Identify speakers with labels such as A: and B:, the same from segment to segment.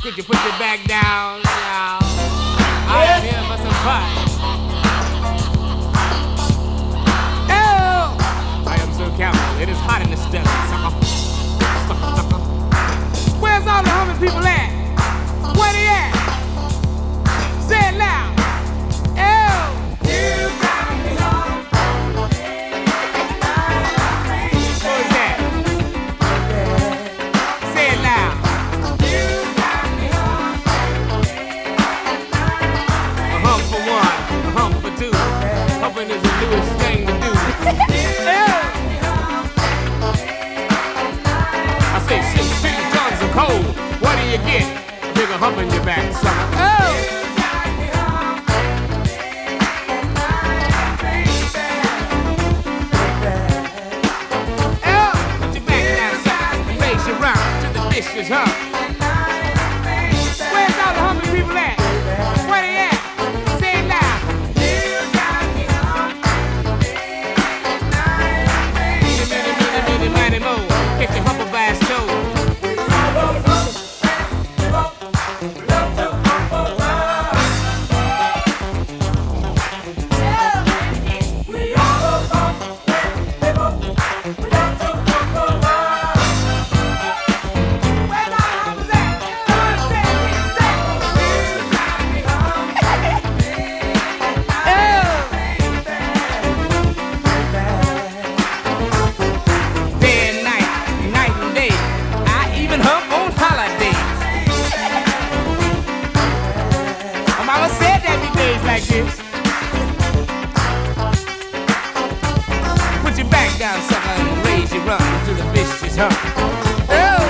A: Could you put your back down, y'all? I am here for some fun. Oh, I am so careful. It is hot in the stuff, sucker. Sucker, sucker. Where's all the humming people at? Where they at? Say it loud. Oh, you got me on. What was that? Say it loud. A hump for one, a hump for two. Humping is the newest thing to do. I say 6 tons of coal. What do you get? A bigger hump in your back, sucker. Oh! Vicious hump. Where's all the humping people at? Where they at? Say it loud. You got me humping. Mighty mo. Catch your humper by his toe. Like this. Put your back down, sucker, and raise your rump to the vicious hump. Oh!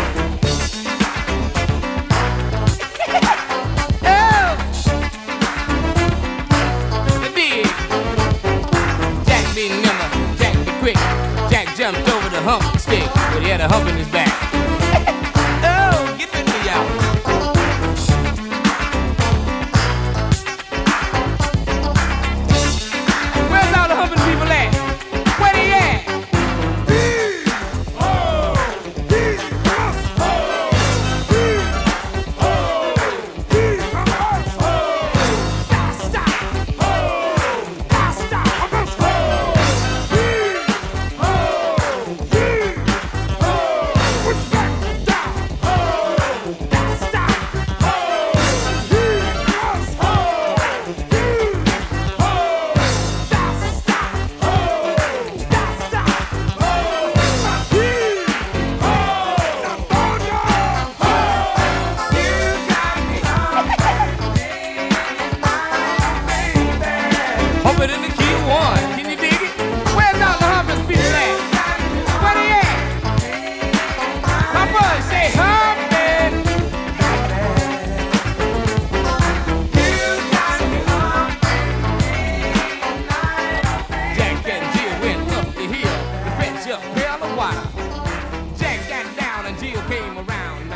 A: Oh! The dig. Jack be nimble, Jack be quick. Jack jumped over the hump stick, but he had a hump in his back. Oh, get with me, y'all. People at? Where they at? Humping in the key of one. Can you dig it? Where's all the humpers people at? Where they at? My boy say humping. Jack and Jill went up the hill to fetch up pail of water. Jack got down and Jill came around.